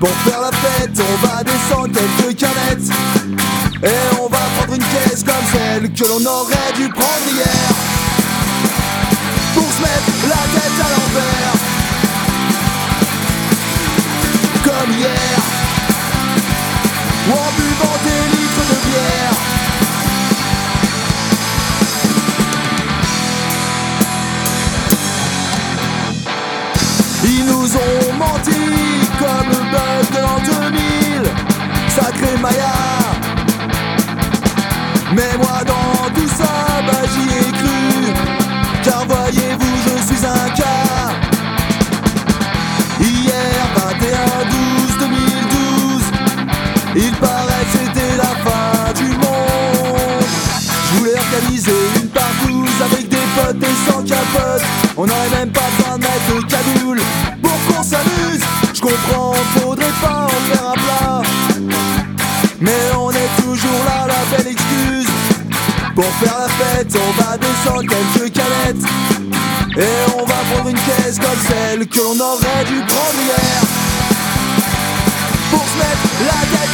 Pour faire la fête, on va descendre quelques canettes et on va prendre une caisse comme celle que l'on aurait dû prendre hier, pour se mettre la tête à l'envers, comme hier, ou en buvant des litres de bière. Ils nous ont menti comme le bug de l'an 2000, sacré Maya. Mais moi dans tout ça, bah j'y ai cru, car voyez-vous je suis un cas. Hier 21/12/2012, il paraît que c'était la fin du monde. Je voulais organiser une partouze avec des potes et sans capote. On n'aurait même pas besoin de mettre le cagoule pour qu'on s'amuse. Je comprends, faudrait pas en faire un plat, mais on est toujours là, la belle excuse. Pour faire la fête, on va descendre quelques canettes et on va prendre une caisse comme celle que l'on aurait dû prendre hier, pour se mettre la tête